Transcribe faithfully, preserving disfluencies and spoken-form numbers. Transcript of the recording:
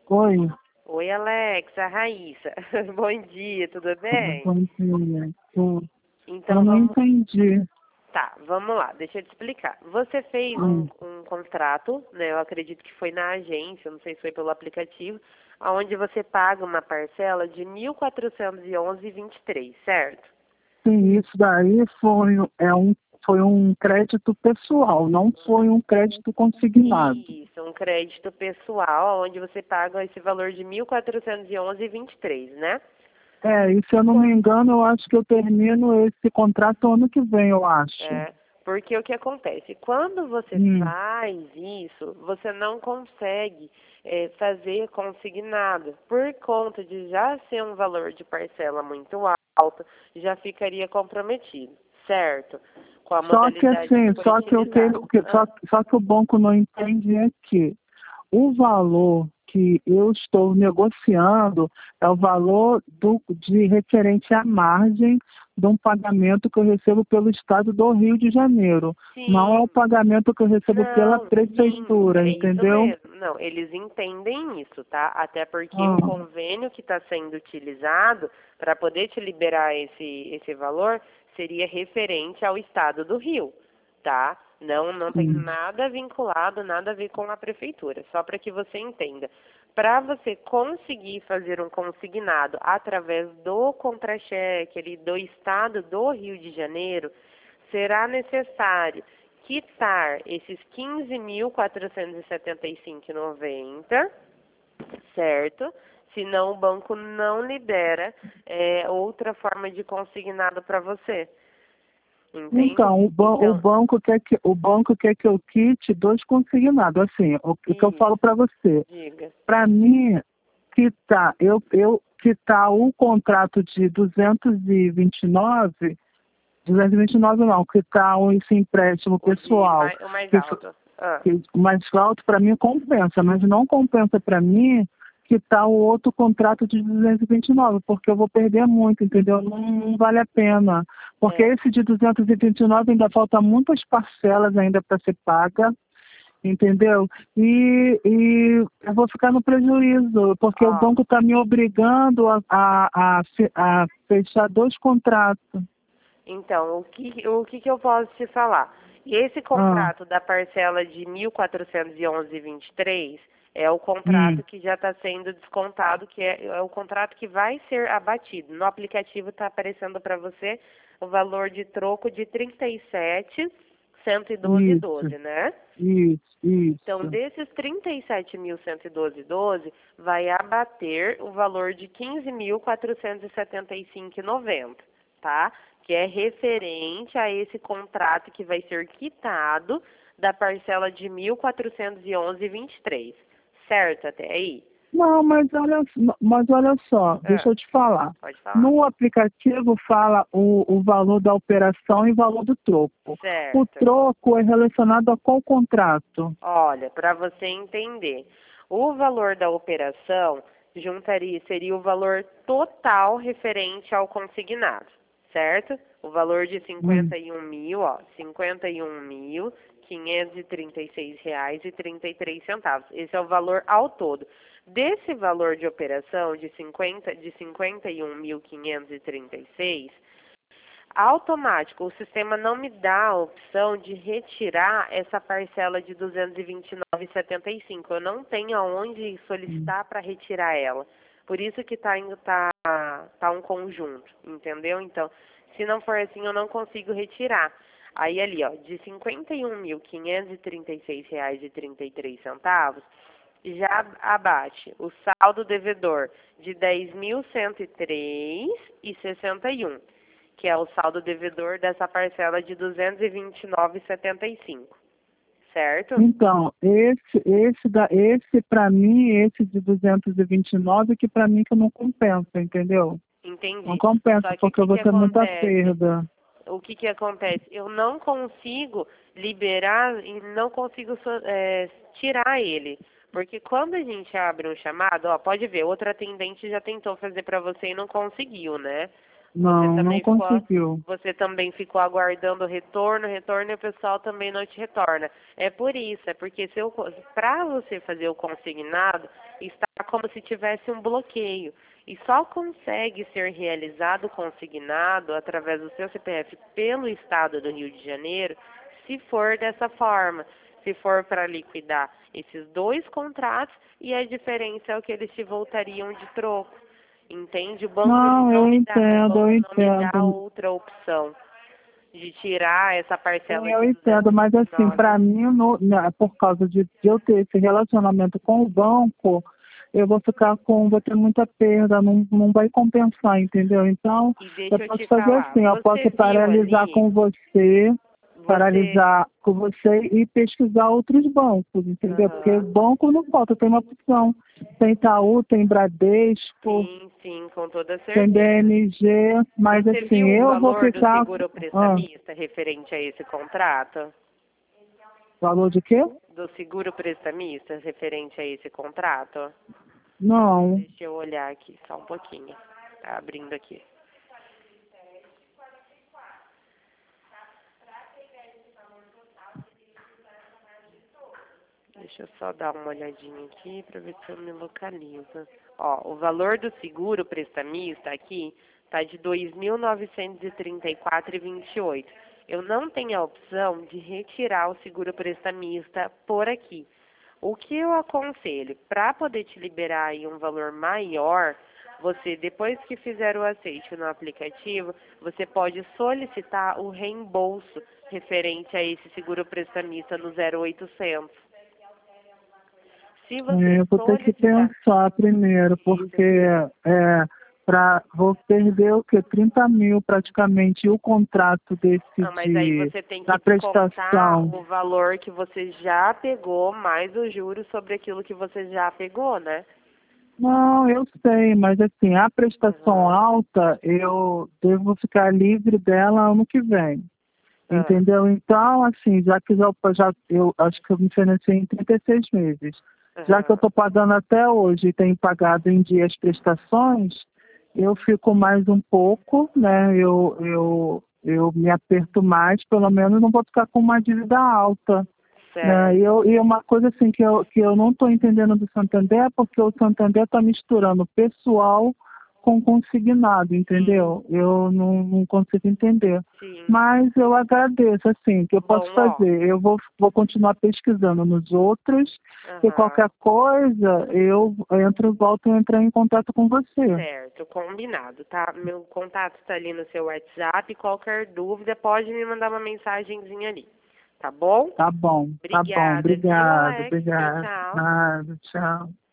Oi, Oi, Alexa, Raíssa. Bom dia, tudo bem? bom dia. Eu, eu Então não vamos. entendi. Tá, vamos lá, deixa eu te explicar. Você fez um, Hum, um contrato, né? Eu acredito que foi na agência, não sei se foi pelo aplicativo, onde você paga uma parcela de mil quatrocentos e onze vírgula vinte e três, certo? sim, isso daí foi, é um, foi um crédito pessoal, não foi um crédito consignado. Isso, um crédito pessoal, onde você paga esse valor de mil quatrocentos e onze vírgula vinte e três, né? É, e se eu não me engano, eu acho que eu termino esse contrato ano que vem, eu acho. É, porque o que acontece? Quando você Hum, faz isso, você não consegue é, fazer consignado. Por conta de já ser um valor de parcela muito alto, já ficaria comprometido, certo? Com a só que modalidade que assim, foi só que, o que, utilizada. o que- só, Ah, só que o banco não entende é que o valor que eu estou negociando é o valor do, de referente à margem de um pagamento que eu recebo pelo Estado do Rio de Janeiro. Não é o sim, pagamento que eu recebo pela não, sim, prefeitura, é isso entendeu? mesmo. Não, eles entendem isso, tá? Até porque o Ah, convênio que está sendo utilizado para poder te liberar esse, esse valor seria referente ao estado do Rio, tá? Não, não tem sim. nada vinculado, nada a ver com a prefeitura, só para que você entenda. Para você conseguir fazer um consignado através do contra-cheque ali do estado do Rio de Janeiro, será necessário quitar esses quinze mil quatrocentos e setenta e cinco reais e noventa centavos, certo? Senão o banco não libera é, outra forma de consignado para você, entende? Então, o, ban o, Então, banco quer que, o banco quer que eu quite dois consignados. Assim, o, o que eu isso, falo para você, diga. para mim, quitar, eu, eu quitar o contrato de duzentos e vinte e nove, duzentos e vinte e nove não, quitar o esse empréstimo O de pessoal, mais, o mais que, fo- alto. Ah, que mais alto para mim compensa, mas não compensa para mim quitar o outro contrato de duzentos e vinte e nove, porque eu vou perder muito, entendeu? Não, não vale a pena. Porque é. esse de duzentos e vinte e nove ainda falta muitas parcelas ainda para ser paga, entendeu? E, e eu vou ficar no prejuízo, porque o Ó, banco está me obrigando a, a, a, fe- a fechar dois contratos. então, o que, o que que eu posso te falar? Esse Ah, contrato da parcela de mil quatrocentos e onze vírgula vinte e três é o contrato hum, que já está sendo descontado, que é, é o contrato que vai ser abatido. No aplicativo está aparecendo para você o valor de troco de trinta e sete mil cento e doze vírgula isso, doze, né? isso, Então, isso. desses trinta e sete mil cento e doze vírgula doze, vai abater o valor de quinze mil quatrocentos e setenta e cinco reais e noventa centavos, tá? Que é referente a esse contrato que vai ser quitado da parcela de mil quatrocentos e onze vírgula vinte e três. Certo até aí? Não, mas olha, mas olha só, deixa Ah, eu te falar. pode falar. No aplicativo fala o, o valor da operação e o valor do troco. O Certo. troco é relacionado a qual contrato? Olha, para você entender, o valor da operação juntaria seria o valor total referente ao consignado, certo? O valor de Hum. cinquenta e um mil, ó, cinquenta e um mil quinhentos e trinta e seis reais e trinta e três centavos. Esse é o valor ao todo. Desse valor de operação de cinquenta de cinquenta e um mil quinhentos e trinta e seis, automático, o sistema não me dá a opção de retirar essa parcela de duzentos e vinte e nove vírgula setenta e cinco. Eu não tenho aonde Hum. solicitar para retirar ela. Por isso que está indo tá, tá um conjunto, entendeu? Então, se não for assim, eu não consigo retirar. Aí ali, ó, de cinquenta e um mil quinhentos e trinta e seis reais e trinta e três centavos, já abate o saldo devedor de dez mil cento e três reais e sessenta e um, que é o saldo devedor dessa parcela de duzentos e vinte e nove vírgula setenta e cinco, certo? Então, esse, esse, da, esse para mim, esse de duzentos e vinte e nove, que para mim que não compensa, entendeu? Não Entendi. compensa, Só que o porque eu que vou que ter muita acontece? perda. O que que acontece? Eu não consigo liberar e não consigo so- é, tirar ele. Porque quando a gente abre um chamado, ó, pode ver, outra atendente já tentou fazer para você e não conseguiu, né? Você Não, não também ficou, conseguiu. você também ficou aguardando o retorno, retorno e o pessoal também não te retorna. É por isso, é porque se para você fazer o consignado, está como se tivesse um bloqueio. E só consegue ser realizado consignado através do seu C P F pelo Estado do Rio de Janeiro, se for dessa forma, se for para liquidar esses dois contratos e a diferença é o que eles te voltariam de troco. Entende? O banco Não, ele não eu me dá, o entendo, banco eu não me dá entendo. outra opção de tirar essa parcela Sim, de eu entendo, mas assim, duzentos e vinte e nove. para mim, no, na- por causa de, de eu ter esse relacionamento com o banco, eu vou ficar com, vou ter muita perda, não, não vai compensar, entendeu? Então, E eu deixa eu posso te fazer falar, assim, eu você posso viu paralisar ali, com você, você... paralisar com você e pesquisar outros bancos, entendeu? Porque o Aham. banco não falta, tem uma opção. Tem Itaú, tem Bradesco, Sim, sim, com toda tem certeza. B M G, mas Você assim, viu o eu vou valor do ficar. seguro Ah, prestamista referente a esse contrato? valor de quê? Do seguro prestamista referente a esse contrato? Não. Deixa eu olhar aqui, só um pouquinho. Tá abrindo aqui. Deixa eu só dar uma olhadinha aqui para ver se eu me localizo. Ó, o valor do seguro prestamista aqui tá de dois mil novecentos e trinta e quatro reais e vinte e oito centavos. Eu não tenho a opção de retirar o seguro prestamista por aqui. O que eu aconselho, para poder te liberar aí um valor maior, você, depois que fizer o aceite no aplicativo, você pode solicitar o reembolso referente a esse seguro prestamista no zero oitocentos. Se você É, eu vou ter que solicitar pensar primeiro, isso, porque é, pra, vou perder o quê? trinta mil praticamente, e o contrato desse ah, mas aí de, você tem que da descontar prestação. o valor que você já pegou, mais os juros sobre aquilo que você já pegou, né? Não, eu sei, mas assim, a prestação Aham. alta, eu devo ficar livre dela ano que vem. Ah, Entendeu? Então, assim, já que já, já eu acho que eu me financei em trinta e seis meses. Já que eu aham. estou pagando até hoje e tenho pagado em dia as prestações, eu fico mais um pouco, né? Eu, eu, eu me aperto mais, pelo menos não vou ficar com uma dívida alta. Né? E, eu, Certo. e uma coisa assim que eu, que eu não estou entendendo do Santander é porque o Santander está misturando pessoal com consignado, Sim, entendeu? Eu não, não consigo entender. sim. Mas eu agradeço, assim, o que eu posso Bom, ó. fazer? Eu vou, vou continuar pesquisando nos outros e Aham. qualquer coisa eu entro, volto a entrar em contato com você. Certo, combinado, tá? Meu contato está ali no seu WhatsApp. Qualquer dúvida, pode me mandar uma mensagenzinha ali. Tá bom? Tá bom, tá bom. Obrigada, viu, Obrigado, Alex? Tchau, obrigado. tchau. Nada, tchau.